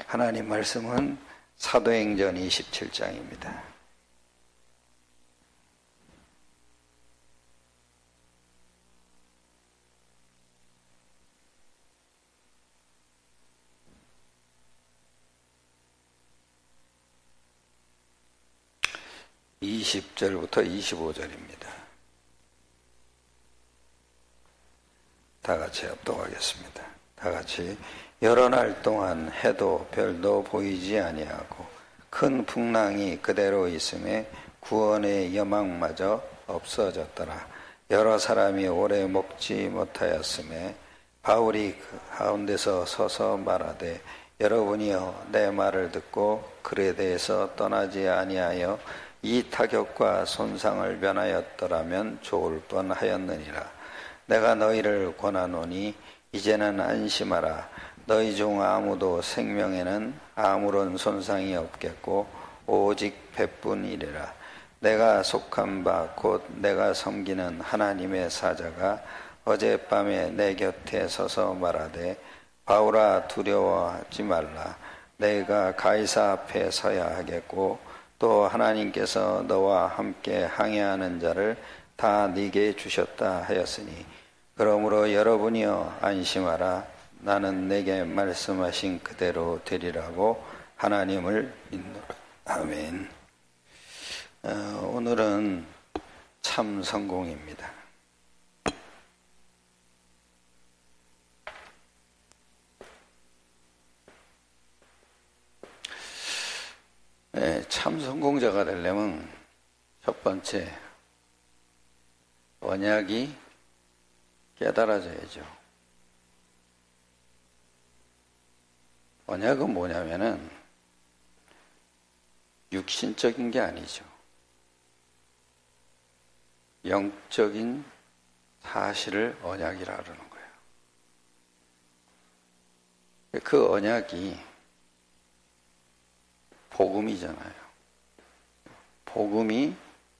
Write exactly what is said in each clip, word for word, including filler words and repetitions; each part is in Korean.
하나님 말씀은 사도행전 이십칠 장입니다. 이십 절부터 이십오 절입니다. 다 같이 합독하겠습니다. 다 같이. 여러 날 동안 해도 별도 보이지 아니하고 큰 풍랑이 그대로 있음에 구원의 여망마저 없어졌더라. 여러 사람이 오래 먹지 못하였음에 바울이 그 가운데서 서서 말하되 여러분이여 내 말을 듣고 그레데에서 떠나지 아니하여 이 타격과 손상을 면하였더라면 좋을 뻔하였느니라. 내가 너희를 권하노니 이제는 안심하라. 너희 중 아무도 생명에는 아무런 손상이 없겠고 오직 배뿐이리라. 내가 속한 바 곧 내가 섬기는 하나님의 사자가 어젯밤에 내 곁에 서서 말하되 바울아 두려워하지 말라. 내가 가이사 앞에 서야 하겠고 또 하나님께서 너와 함께 항해하는 자를 다 네게 주셨다 하였으니 그러므로 여러분이여 안심하라. 나는 내게 말씀하신 그대로 되리라고 하나님을 믿노라. 아멘. 어, 오늘은 참 성공입니다. 네, 참 성공자가 되려면 첫 번째 언약이 깨달아져야죠. 언약은 뭐냐면은 육신적인 게 아니죠. 영적인 사실을 언약이라 그러는 거예요. 그 언약이 복음이잖아요. 복음이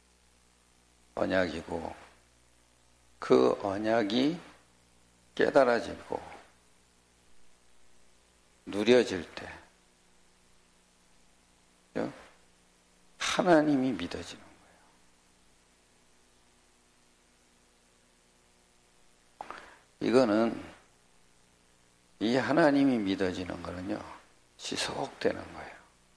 언약이고 그 언약이 깨달아지고 누려질 때 하나님이 믿어지는 거예요. 이거는 이 하나님이 믿어지는 거는요 지속되는 거예요.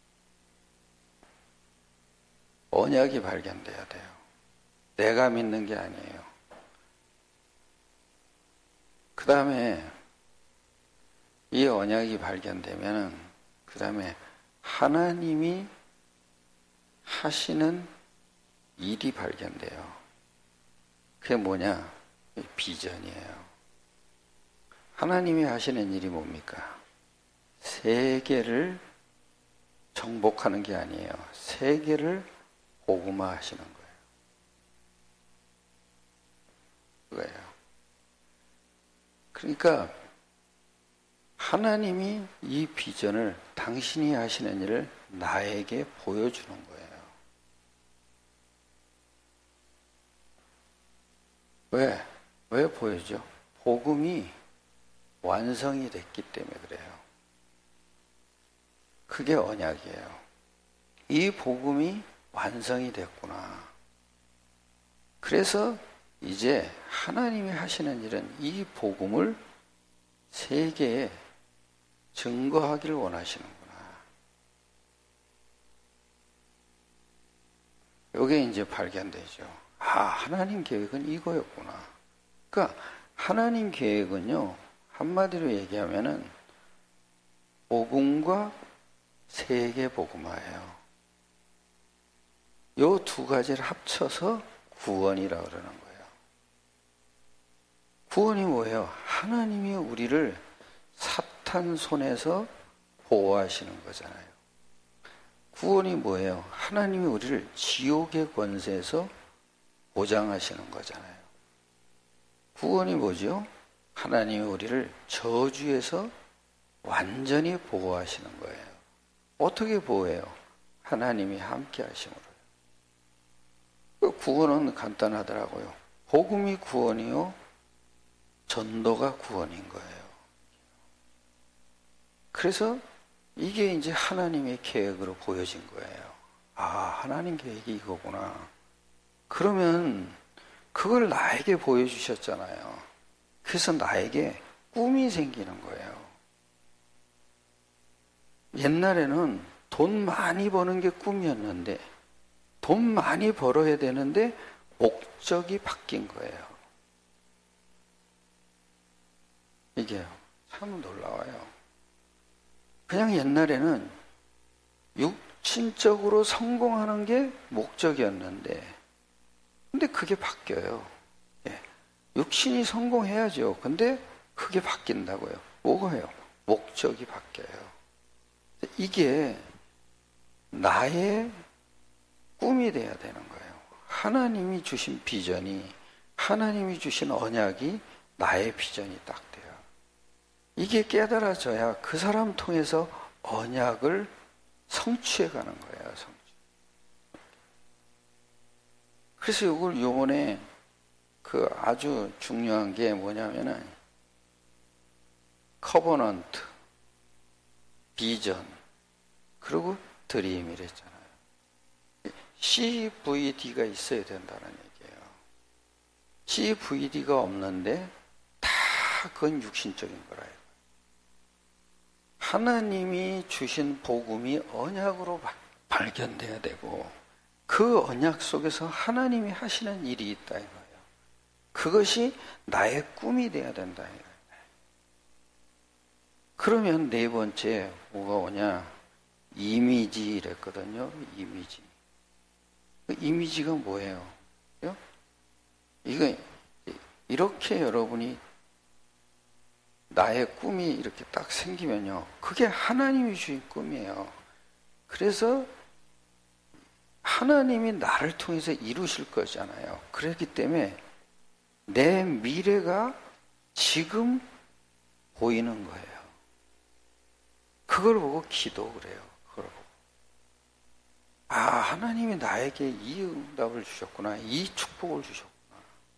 언약이 발견돼야 돼요. 내가 믿는 게 아니에요. 그 다음에 이 언약이 발견되면은 그 다음에 하나님이 하시는 일이 발견돼요. 그게 뭐냐? 비전이에요. 하나님이 하시는 일이 뭡니까? 세계를 정복하는 게 아니에요. 세계를 복음화 하시는 거예요. 그거예요. 그러니까 하나님이 이 비전을 당신이 하시는 일을 나에게 보여주는 거예요. 왜? 왜 보여줘? 복음이 완성이 됐기 때문에 그래요. 그게 언약이에요. 이 복음이 완성이 됐구나. 그래서 이제 하나님이 하시는 일은 이 복음을 세계에 증거하기를 원하시는구나. 이게 이제 발견되죠. 아, 하나님 계획은 이거였구나. 그러니까 하나님 계획은요, 한마디로 얘기하면은 복음과 세계 복음화예요. 요 두 가지를 합쳐서 구원이라고 그러는 거예요. 구원이 뭐예요? 하나님이 우리를 사탄 손에서 보호하시는 거잖아요. 구원이 뭐예요? 하나님이 우리를 지옥의 권세에서 보장하시는 거잖아요. 구원이 뭐죠? 하나님이 우리를 저주에서 완전히 보호하시는 거예요. 어떻게 보호해요? 하나님이 함께 하심으로요. 구원은 간단하더라고요. 복음이 구원이요, 전도가 구원인 거예요. 그래서 이게 이제 하나님의 계획으로 보여진 거예요. 아, 하나님 계획이 이거구나. 그러면 그걸 나에게 보여주셨잖아요. 그래서 나에게 꿈이 생기는 거예요. 옛날에는 돈 많이 버는 게 꿈이었는데 돈 많이 벌어야 되는데 목적이 바뀐 거예요. 이게 참 놀라워요. 그냥 옛날에는 육신적으로 성공하는 게 목적이었는데 근데 그게 바뀌어요. 예. 육신이 성공해야죠. 근데 그게 바뀐다고요. 뭐가요? 목적이 바뀌어요. 이게 나의 꿈이 돼야 되는 거예요. 하나님이 주신 비전이, 하나님이 주신 언약이 나의 비전이 딱 돼요. 이게 깨달아져야 그 사람 통해서 언약을 성취해 가는 거예요. 성취. 그래서 이걸 요번에 그 아주 중요한 게 뭐냐면은 커버넌트, 비전, 그리고 드림이랬잖아요. 씨브이디가 있어야 된다는 얘기예요. 씨브이디가 없는데 다 그건 육신적인 거라. 하나님이 주신 복음이 언약으로 발견돼야 되고 그 언약 속에서 하나님이 하시는 일이 있다 이거예요. 그것이 나의 꿈이 돼야 된다 이거예요. 그러면 네 번째 뭐가 오냐? 이미지 이랬거든요. 이미지. 그 이미지가 뭐예요? 이거 이렇게 여러분이 나의 꿈이 이렇게 딱 생기면요. 그게 하나님이 주신 꿈이에요. 그래서 하나님이 나를 통해서 이루실 거잖아요. 그렇기 때문에 내 미래가 지금 보이는 거예요. 그걸 보고 기도를 해요. 그걸 보고. 아, 하나님이 나에게 이 응답을 주셨구나. 이 축복을 주셨구나.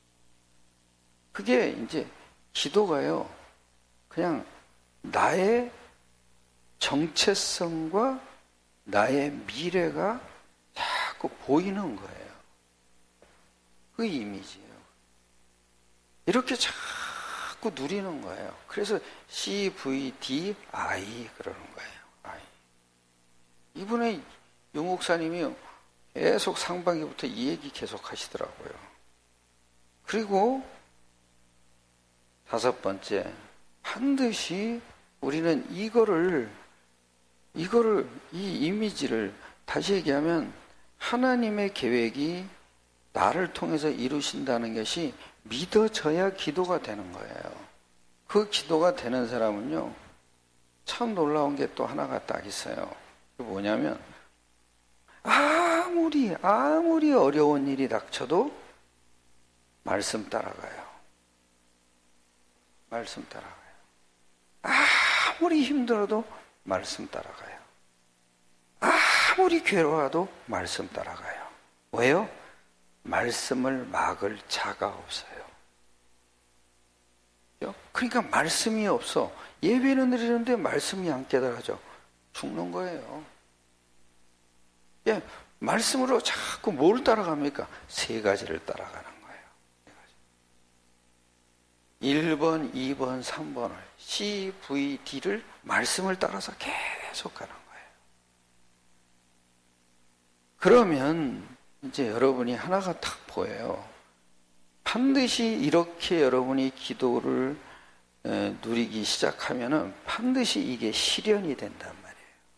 그게 이제 기도가요. 그냥 나의 정체성과 나의 미래가 자꾸 보이는 거예요. 그 이미지예요. 이렇게 자꾸 누리는 거예요. 그래서 씨브이디아이 그러는 거예요. I. 이번에 유 목사님이 계속 상반기부터 이 얘기 계속 하시더라고요. 그리고 다섯 번째, 반드시 우리는 이거를, 이거를, 이 이미지를 다시 얘기하면 하나님의 계획이 나를 통해서 이루신다는 것이 믿어져야 기도가 되는 거예요. 그 기도가 되는 사람은요, 참 놀라운 게 또 하나가 딱 있어요. 그게 뭐냐면, 아무리, 아무리 어려운 일이 닥쳐도 말씀 따라가요. 말씀 따라가요. 아무리 힘들어도 말씀 따라가요. 아무리 괴로워도 말씀 따라가요. 왜요? 말씀을 막을 자가 없어요. 그러니까 말씀이 없어. 예배는 드리는데 말씀이 안 깨달아져. 죽는 거예요. 예, 말씀으로 자꾸 뭘 따라갑니까? 세 가지를 따라가는 거예요. 일 번, 이 번, 삼 번을 씨브이디를 말씀을 따라서 계속 가는 거예요. 그러면 이제 여러분이 하나가 딱 보여요. 반드시 이렇게 여러분이 기도를 누리기 시작하면은 반드시 이게 실현이 된단 말이에요.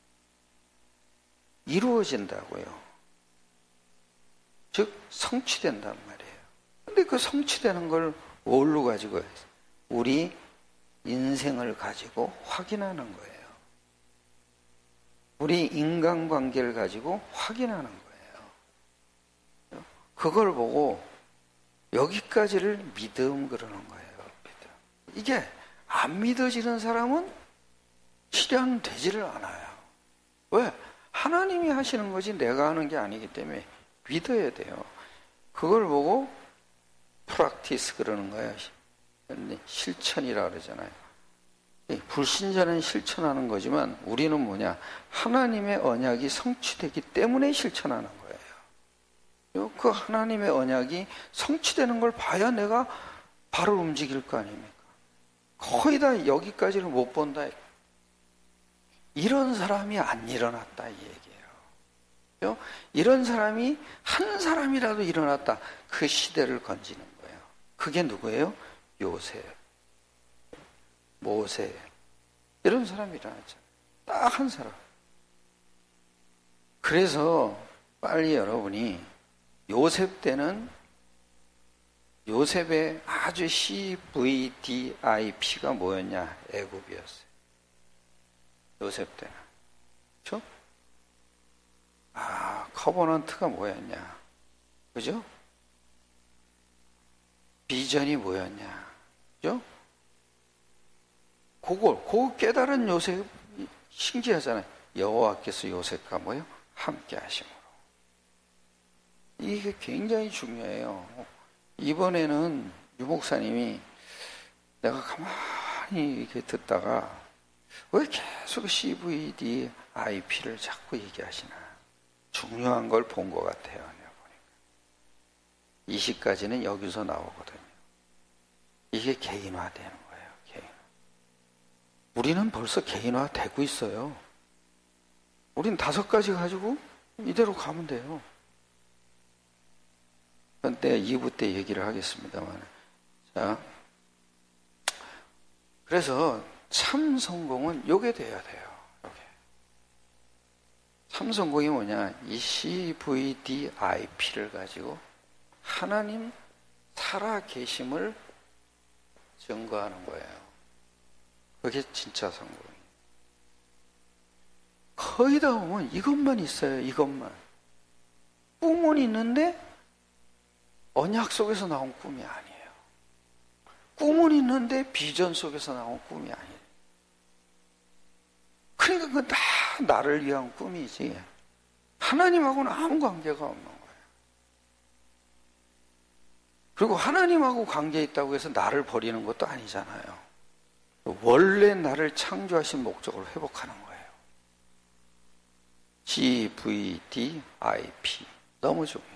이루어진다고요. 즉 성취된단 말이에요. 근데 그 성취되는 걸 뭘로 가지고 해요? 우리 인생을 가지고 확인하는 거예요. 우리 인간관계를 가지고 확인하는 거예요. 그걸 보고 여기까지를 믿음 그러는 거예요. 믿음. 이게 안 믿어지는 사람은 실현되지를 않아요. 왜? 하나님이 하시는 거지 내가 하는 게 아니기 때문에 믿어야 돼요. 그걸 보고 프랙티스 그러는 거예요. 실천이라 그러잖아요. 불신자는 실천하는 거지만 우리는 뭐냐? 하나님의 언약이 성취되기 때문에 실천하는 거예요. 그 하나님의 언약이 성취되는 걸 봐야 내가 바로 움직일 거 아닙니까? 거의 다 여기까지를 못 본다. 이런 사람이 안 일어났다 이 얘기예요. 이런 사람이 한 사람이라도 일어났다. 그 시대를 건지는 거예요. 그게 누구예요? 요셉, 모세, 이런 사람이 일어났잖아요. 딱 한 사람. 그래서 빨리 여러분이 요셉 때는 요셉의 아주 씨브이디아이피가 뭐였냐? 애굽이었어요. 요셉 때는. 그렇죠? 아, 커버넌트가 뭐였냐? 그죠? 비전이 뭐였냐? 그죠? 그걸, 그거 깨달은 요셉, 신기하잖아요. 여호와께서 요셉과 뭐요? 함께 하심으로. 이게 굉장히 중요해요. 이번에는 유목사님이 내가 가만히 이렇게 듣다가 왜 계속 씨브이디아이피를 자꾸 얘기하시나? 중요한 걸 본 것 같아요. 내가 보니까. 이 시까지는 여기서 나오거든요. 이게 개인화되는 거예요. 개인화. 우리는 벌써 개인화되고 있어요. 우린 다섯 가지 가지고 이대로 가면 돼요. 그때 이 부 때 얘기를 하겠습니다만. 자, 그래서 참 성공은 요게 돼야 돼요. 요게. 참 성공이 뭐냐? 이 씨브이디아이피를 가지고 하나님 살아 계심을 증거하는 거예요. 그게 진짜 성공이에요. 거의 다 보면 이것만 있어요. 이것만. 꿈은 있는데 언약 속에서 나온 꿈이 아니에요. 꿈은 있는데 비전 속에서 나온 꿈이 아니에요. 그러니까 그건 다 나를 위한 꿈이지 하나님하고는 아무 관계가 없는 거예요. 그리고 하나님하고 관계 있다고 해서 나를 버리는 것도 아니잖아요. 원래 나를 창조하신 목적을 회복하는 거예요. 씨브이디아이피 너무 중요해요.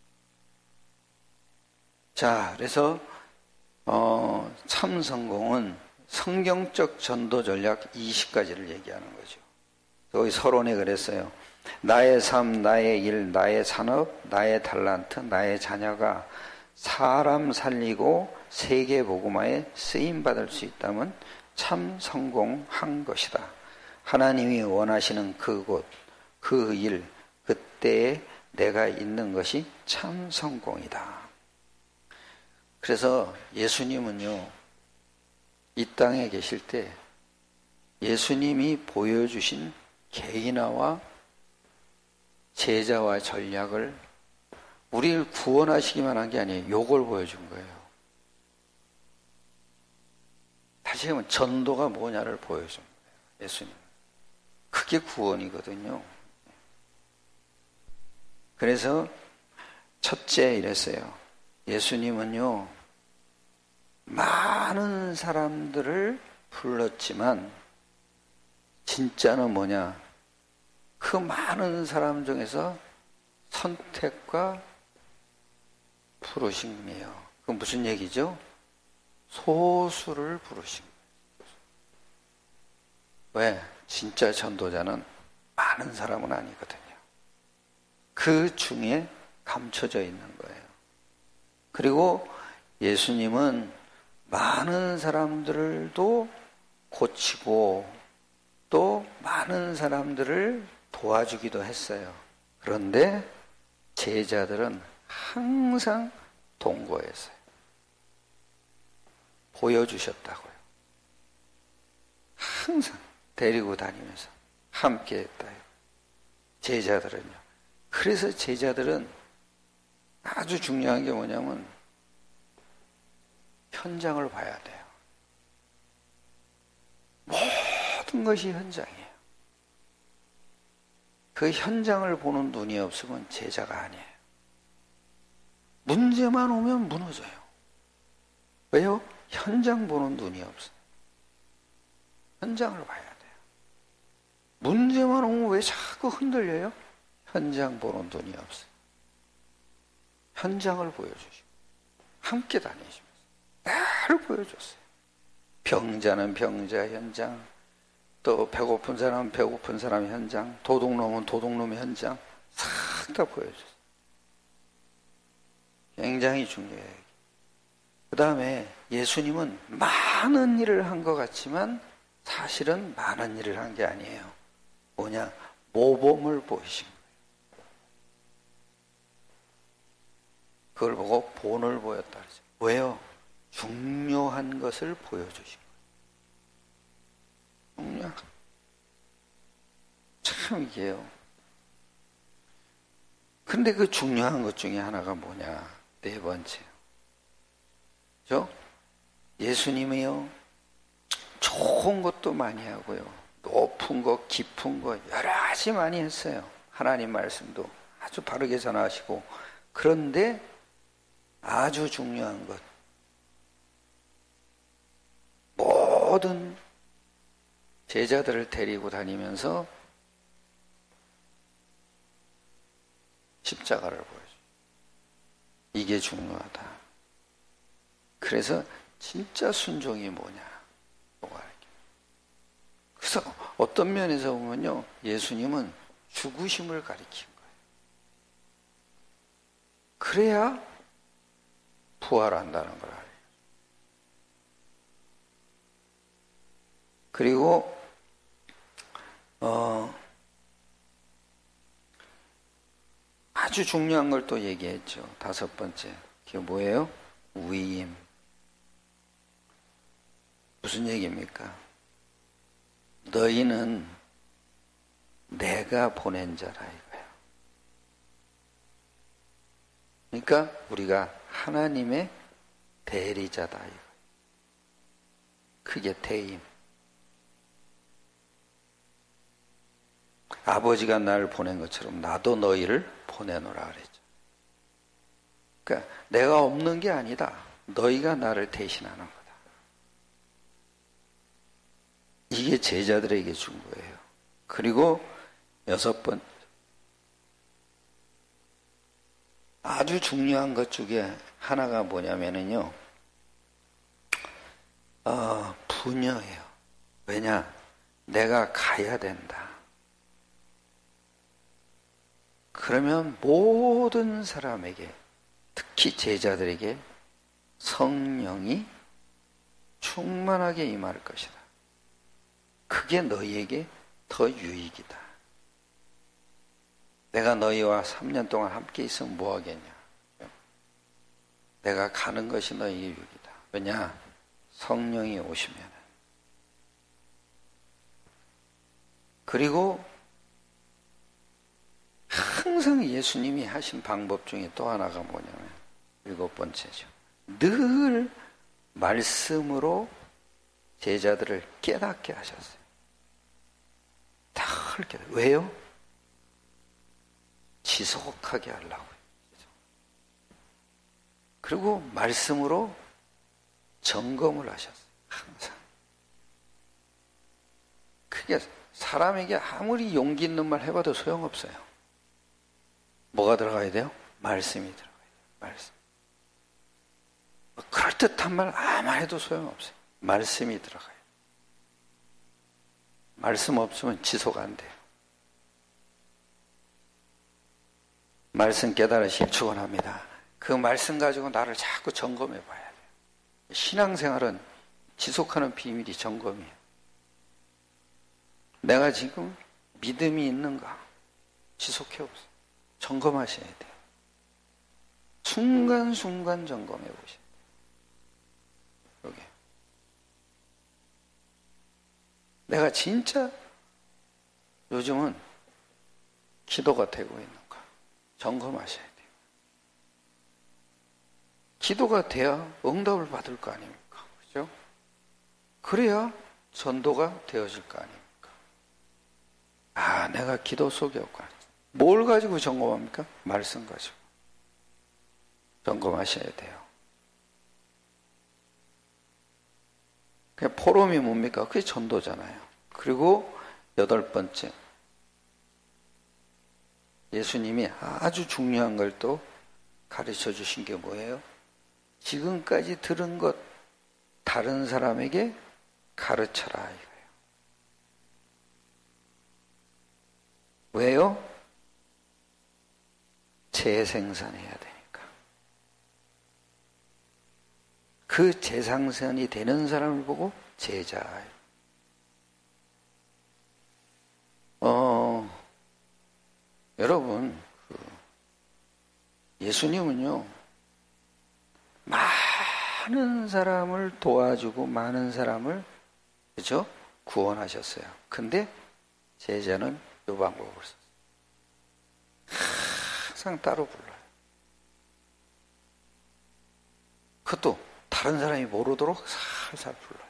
자, 그래서 어, 참 성공은 성경적 전도 전략 이십 가지를 얘기하는 거죠. 거기 서론에 그랬어요. 나의 삶, 나의 일, 나의 산업, 나의 달란트, 나의 자녀가 사람 살리고 세계 복음화에 쓰임 받을 수 있다면 참 성공한 것이다. 하나님이 원하시는 그곳, 그 일, 그때에 내가 있는 것이 참 성공이다. 그래서 예수님은요, 이 땅에 계실 때 예수님이 보여주신 개인화와 제자와 전략을 우리를 구원하시기만 한 게 아니에요. 요걸 보여준 거예요. 다시 하면 전도가 뭐냐를 보여준 거예요. 예수님. 그게 구원이거든요. 그래서 첫째 이랬어요. 예수님은요, 많은 사람들을 불렀지만 진짜는 뭐냐? 그 많은 사람 중에서 선택과 부르신 분이에요. 그건 무슨 얘기죠? 소수를 부르신 거예요. 왜? 진짜 전도자는 많은 사람은 아니거든요. 그 중에 감춰져 있는 거예요. 그리고 예수님은 많은 사람들도 고치고 또 많은 사람들을 도와주기도 했어요. 그런데 제자들은 항상 동거했어요. 보여주셨다고요. 항상 데리고 다니면서 함께 했다요. 제자들은요. 그래서 제자들은 아주 중요한 게 뭐냐면 현장을 봐야 돼요. 모든 것이 현장이에요. 그 현장을 보는 눈이 없으면 제자가 아니에요. 문제만 오면 무너져요. 왜요? 현장 보는 눈이 없어요. 현장을 봐야 돼요. 문제만 오면 왜 자꾸 흔들려요? 현장 보는 눈이 없어요. 현장을 보여주시고 함께 다니시면서 늘 보여줬어요. 병자는 병자 현장, 또 배고픈 사람은 배고픈 사람 현장, 도둑놈은 도둑놈의 현장 싹 다 보여줬어요. 굉장히 중요해요. 그 다음에 예수님은 많은 일을 한 것 같지만 사실은 많은 일을 한 게 아니에요. 뭐냐? 모범을 보이신 거예요. 그걸 보고 본을 보였다 그러죠. 왜요? 중요한 것을 보여주신 거예요. 중요한. 참 이게요. 근데 그 중요한 것 중에 하나가 뭐냐? 네 번째요. 저 예수님이요. 좋은 것도 많이 하고요. 높은 것, 깊은 것 여러 가지 많이 했어요. 하나님 말씀도 아주 바르게 전하시고. 그런데 아주 중요한 것, 모든 제자들을 데리고 다니면서 십자가를 보여줘요. 이게 중요하다. 그래서 진짜 순종이 뭐냐? 그래서 어떤 면에서 보면요, 예수님은 죽으심을 가리킨 거예요. 그래야 부활한다는 걸 알아요. 그리고 어, 아주 중요한 걸 또 얘기했죠. 다섯 번째. 그게 뭐예요? 위임. 무슨 얘기입니까? 너희는 내가 보낸 자라 이거예요. 그러니까 우리가 하나님의 대리자다 이거예요. 그게 대임. 아버지가 나를 보낸 것처럼 나도 너희를 보내노라 그랬죠. 그러니까 내가 없는 게 아니다. 너희가 나를 대신하는 거다. 이게 제자들에게 준 거예요. 그리고 여섯 번, 아주 중요한 것 중에 하나가 뭐냐면은요, 어, 분여예요. 왜냐? 내가 가야 된다. 그러면 모든 사람에게, 특히 제자들에게 성령이 충만하게 임할 것이다. 그게 너희에게 더 유익이다. 내가 너희와 삼 년 동안 함께 있으면 뭐 하겠냐? 내가 가는 것이 너희에게 유익이다. 왜냐? 성령이 오시면. 그리고 항상 예수님이 하신 방법 중에 또 하나가 뭐냐면 일곱 번째죠. 늘 말씀으로 제자들을 깨닫게 하셨어요. 다 깨닫. 왜요? 지속하게 하려고요. 그리고 말씀으로 점검을 하셨어요. 항상. 그게 사람에게 아무리 용기 있는 말 해봐도 소용없어요. 뭐가 들어가야 돼요? 말씀이 들어가야 돼요. 말씀. 그럴듯한 말 아무 해도 소용없어요. 말씀이 들어가요. 말씀 없으면 지속 안 돼요. 말씀 깨달아 실추원합니다. 그 말씀 가지고 나를 자꾸 점검해 봐야 돼요. 신앙생활은 지속하는 비밀이 점검이에요. 내가 지금 믿음이 있는가? 지속해 보세요. 점검하셔야 돼요. 순간순간 점검해 보셔야 돼요. 여기. 내가 진짜 요즘은 기도가 되고 있는가? 점검하셔야 돼요. 기도가 돼야 응답을 받을 거 아닙니까? 그죠? 그래야 전도가 되어질 거 아닙니까? 아, 내가 기도 속에 없구나. 뭘 가지고 점검합니까? 말씀 가지고. 점검하셔야 돼요. 포럼이 뭡니까? 그게 전도잖아요. 그리고 여덟 번째, 예수님이 아주 중요한 걸 또 가르쳐 주신 게 뭐예요? 지금까지 들은 것 다른 사람에게 가르쳐라 이거예요. 왜요? 재생산해야 되니까. 그 재생산이 되는 사람을 보고 제자예요. 어, 여러분, 그 예수님은요, 많은 사람을 도와주고 많은 사람을, 그죠? 구원하셨어요. 근데 제자는 이 방법을 썼어요. 항상 따로 불러요. 그것도 다른 사람이 모르도록 살살 불러요.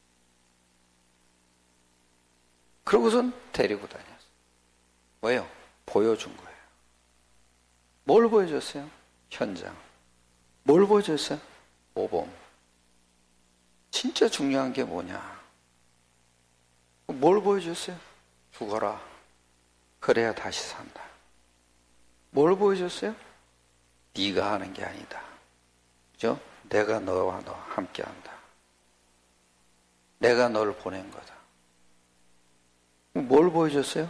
그러고선 데리고 다녔어요. 왜요? 보여준 거예요. 뭘 보여줬어요? 현장. 뭘 보여줬어요? 모범. 진짜 중요한 게 뭐냐? 뭘 보여줬어요? 죽어라. 그래야 다시 산다. 뭘 보여줬어요? 네가 하는 게 아니다. 그죠? 내가 너와 너 함께 한다. 내가 너를 보낸 거다. 뭘 보여줬어요?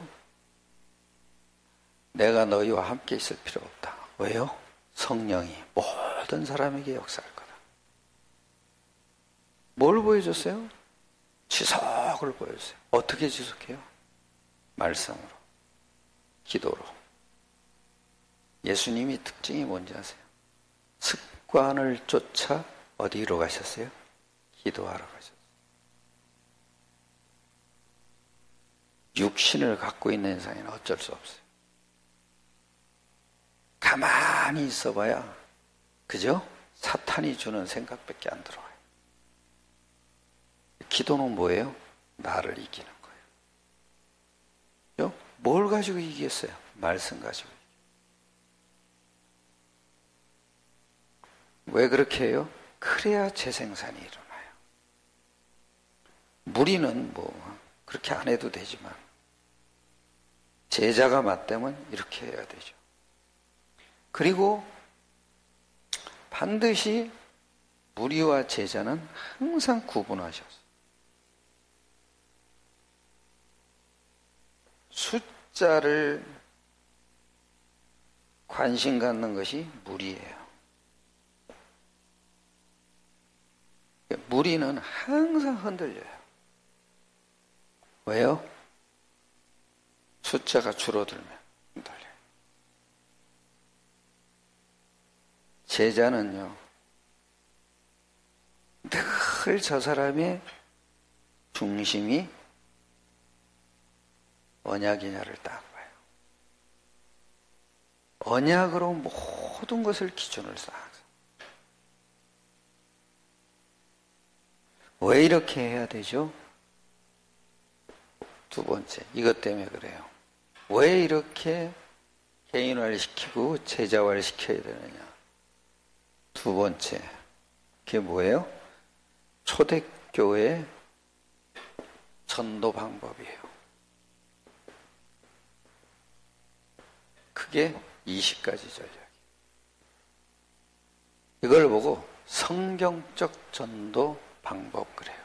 내가 너희와 함께 있을 필요 없다. 왜요? 성령이 모든 사람에게 역사할 거다. 뭘 보여줬어요? 지속을 보여줬어요. 어떻게 지속해요? 말씀으로, 기도로. 예수님이 특징이 뭔지 아세요? 습관을 쫓아 어디로 가셨어요? 기도하러 가셨어요. 육신을 갖고 있는 이상에는 어쩔 수 없어요. 가만히 있어봐야, 그죠? 사탄이 주는 생각밖에 안 들어와요. 기도는 뭐예요? 나를 이기는 거예요. 그죠? 뭘 가지고 이기겠어요? 말씀 가지고. 왜 그렇게 해요? 그래야 재생산이 일어나요. 무리는 뭐 그렇게 안 해도 되지만 제자가 맞다면 이렇게 해야 되죠. 그리고 반드시 무리와 제자는 항상 구분하셨어요. 숫자를 관심 갖는 것이 무리예요. 무리는 항상 흔들려요. 왜요? 숫자가 줄어들면 흔들려요. 제자는요, 늘 저 사람의 중심이 언약이냐를 딱 봐요. 언약으로 모든 것을 기준을 쌓아서. 왜 이렇게 해야 되죠? 두 번째, 이것 때문에 그래요. 왜 이렇게 개인화를 시키고 제자화를 시켜야 되느냐? 두 번째, 그게 뭐예요? 초대교회 전도 방법이에요. 그게 이십 가지 전략이에요. 이걸 보고 성경적 전도 방법 그래요.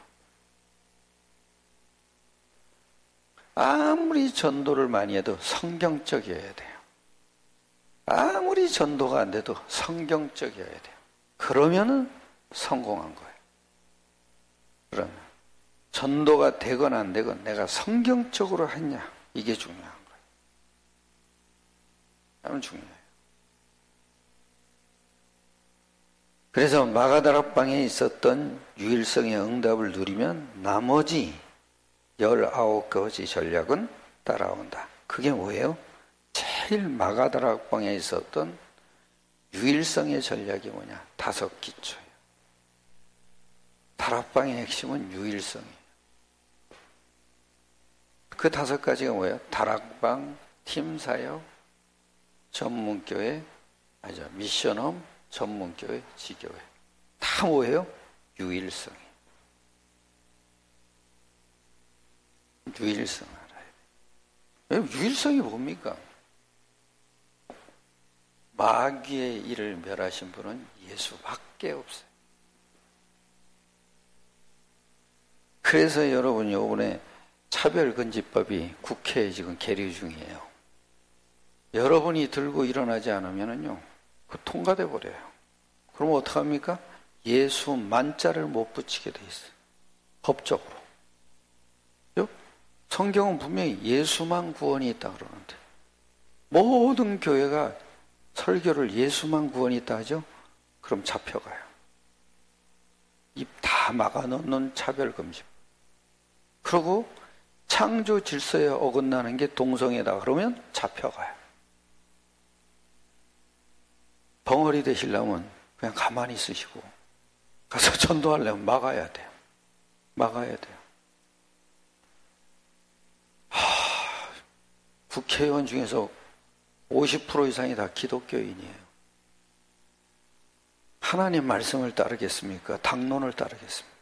아무리 전도를 많이 해도 성경적이어야 돼요. 아무리 전도가 안 돼도 성경적이어야 돼요. 그러면은 성공한 거예요. 그러면 전도가 되건 안 되건 내가 성경적으로 했냐, 이게 중요한 거예요. 참 중요해요. 그래서 마가다락방에 있었던 유일성의 응답을 누리면 나머지 열아홉 가지 전략은 따라온다. 그게 뭐예요? 제일 마가다락방에 있었던 유일성의 전략이 뭐냐? 다섯 기초예요. 다락방의 핵심은 유일성이에요. 그 다섯 가지가 뭐예요? 다락방, 팀사역, 전문교회, 아니죠, 미션홈, 전문교회, 지교회. 다 뭐예요? 유일성이에요. 유일성 알아야 돼요. 유일성이 뭡니까? 마귀의 일을 멸하신 분은 예수밖에 없어요. 그래서 여러분 이번에 차별금지법이 국회에 지금 계류 중이에요. 여러분이 들고 일어나지 않으면은요, 그 통과돼 버려요. 그럼 어떡합니까? 예수 만자를 못 붙이게 돼 있어요. 법적으로. 성경은 분명히 예수만 구원이 있다 그러는데 모든 교회가 설교를 예수만 구원이 있다 하죠? 그럼 잡혀가요. 입 다 막아놓는 차별금지. 그리고 창조 질서에 어긋나는 게 동성애다 그러면 잡혀가요. 벙어리 되시려면 그냥 가만히 있으시고 가서 전도하려면 막아야 돼요. 막아야 돼요. 하, 국회의원 중에서 오십 퍼센트 이상이 다 기독교인이에요. 하나님 말씀을 따르겠습니까? 당론을 따르겠습니까?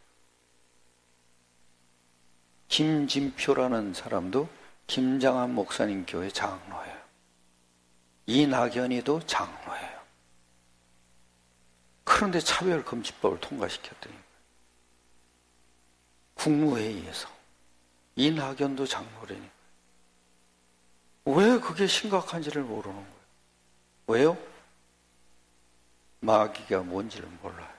김진표라는 사람도 김장한 목사님 교회 장로예요. 이낙연이도 장로예요. 그런데 차별금지법을 통과시켰더니 국무회의에서 이낙연도 장로라니까. 왜 그게 심각한지를 모르는 거예요. 왜요? 마귀가 뭔지를 몰라요.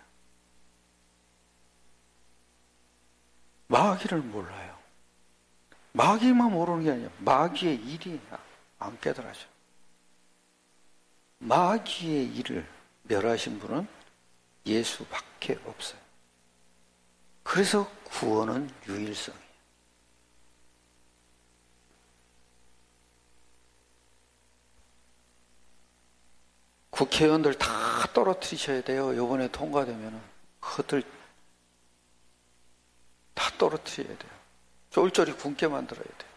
마귀를 몰라요. 마귀만 모르는 게 아니라 마귀의 일이 안 깨달아져. 마귀의 일을 멸하신 분은 예수밖에 없어요. 그래서 구원은 유일성이에요. 국회의원들 다 떨어뜨리셔야 돼요. 이번에 통과되면은 그것들 다 떨어뜨려야 돼요. 쫄쫄이 굶게 만들어야 돼요.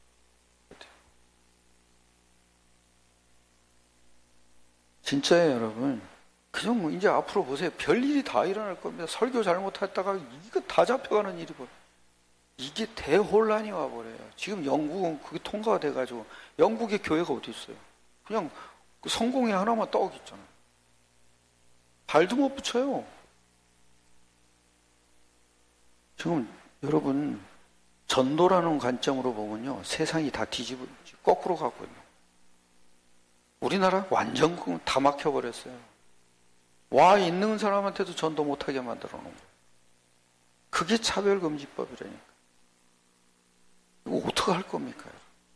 진짜예요, 여러분. 그냥 뭐 이제 앞으로 보세요. 별일이 다 일어날 겁니다. 설교 잘못했다가 이거 다 잡혀가는 일이고. 이게 대혼란이 와버려요. 지금 영국은 그게 통과가 돼가지고 영국의 교회가 어디 있어요? 그냥 그 성공회 하나만 떡 있잖아요. 발도 못 붙여요. 지금 여러분 전도라는 관점으로 보면요, 세상이 다 뒤집어 거꾸로 가고 있는. 우리나라 완전 다 막혀버렸어요. 와 있는 사람한테도 전도 못하게 만들어 놓은 거예요. 그게 차별금지법이라니까. 이거 어떻게 할 겁니까?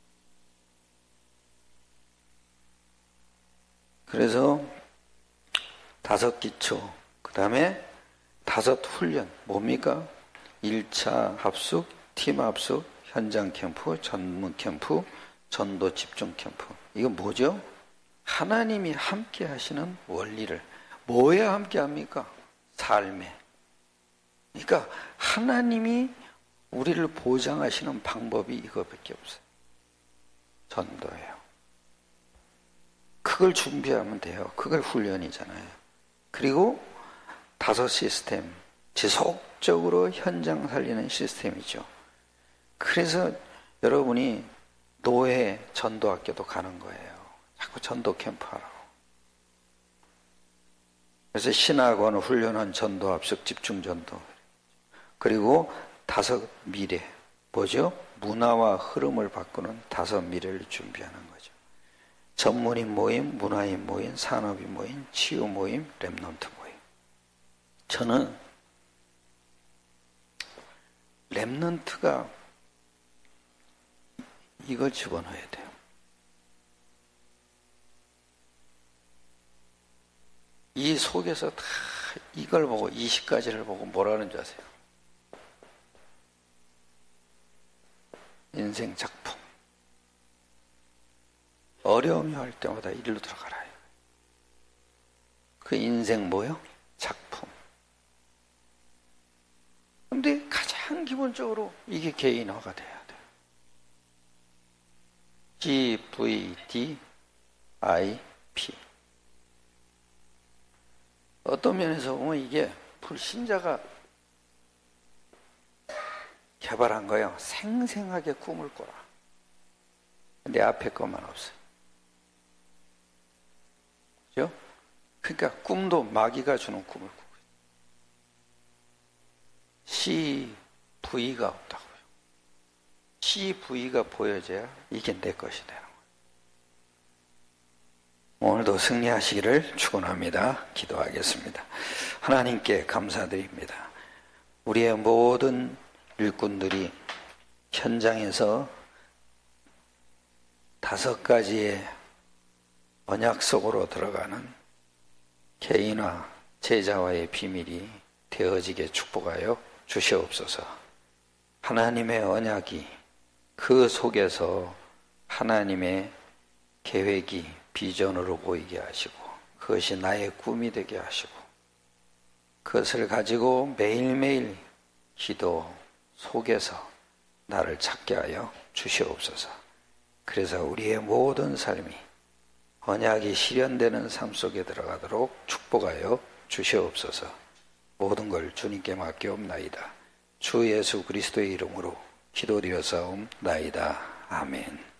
그래서 다섯 기초, 그 다음에 다섯 훈련. 뭡니까? 일 차 합숙, 팀 합숙, 현장 캠프, 전문 캠프, 전도 집중 캠프. 이거 뭐죠? 하나님이 함께 하시는 원리를. 뭐에 함께 합니까? 삶에. 그러니까 하나님이 우리를 보장하시는 방법이 이거밖에 없어요. 전도예요. 그걸 준비하면 돼요. 그걸 훈련이잖아요. 그리고 다섯 시스템, 지속적으로 현장 살리는 시스템이죠. 그래서 여러분이 노예 전도학교도 가는 거예요. 자꾸 전도 캠프 하라고. 그래서 신학원 훈련한 전도 합숙 집중 전도. 그리고 다섯 미래. 뭐죠? 문화와 흐름을 바꾸는 다섯 미래를 준비하는 거죠. 전문인 모임, 문화인 모임, 산업인 모임, 치유 모임, 랩넌트 모임. 저는 랩넌트가 이걸 집어넣어야 돼요. 이 속에서 다 이걸 보고 이십 가지를 보고 뭐라는 줄 아세요? 인생 작품. 어려움이 할 때마다 이리로 들어가라. 그 인생 뭐요? 작품. 근데 가장 기본적으로 이게 개인화가 돼야 돼요. 지 브이 디 아이 피. 어떤 면에서 보면 이게 불신자가 개발한 거예요. 생생하게 꿈을 꿔라. 내 앞에 것만 없어요. 그죠? 그러니까 꿈도 마귀가 주는 꿈을 꾸고 있어요. 씨브이가 없다고요. 씨브이가 보여져야 이게 내 것이 되는 거예요. 오늘도 승리하시기를 축원합니다. 기도하겠습니다. 하나님께 감사드립니다. 우리의 모든 일꾼들이 현장에서 다섯 가지의 언약 속으로 들어가는 개인화 제자와의 비밀이 되어지게 축복하여 주시옵소서. 하나님의 언약이 그 속에서 하나님의 계획이 비전으로 보이게 하시고 그것이 나의 꿈이 되게 하시고 그것을 가지고 매일매일 기도 속에서 나를 찾게 하여 주시옵소서. 그래서 우리의 모든 삶이 언약이 실현되는 삶 속에 들어가도록 축복하여 주시옵소서. 모든 걸 주님께 맡기옵나이다. 주 예수 그리스도의 이름으로 기도드려 사옵나이다. 아멘.